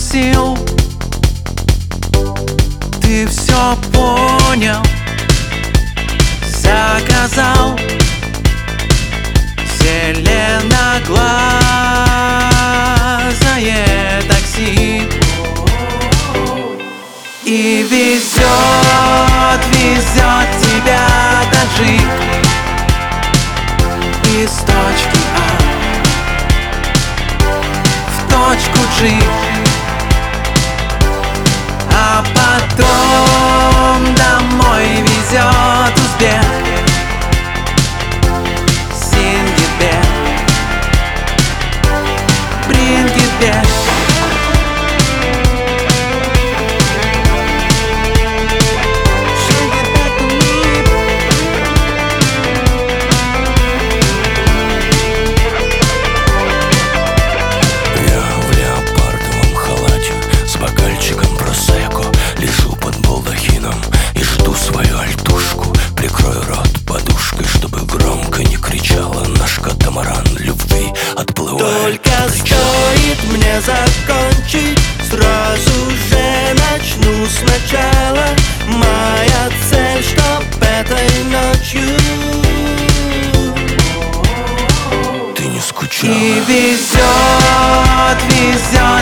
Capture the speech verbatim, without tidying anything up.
спросил, ты все понял, заказал зеленоглазое такси и везет, везет тебя таджик из точки А в точку G, а потом домой везет узбек Сингитбек, Брингитбек. Лежу под балдахином и жду свою альтушку. Прикрою рот подушкой, чтобы громко не кричала наш катамаран любви отплывает. Только стоит мне закончить, сразу же начну сначала. Моя цель, чтоб этой ночью ты не скучала. И везет, везет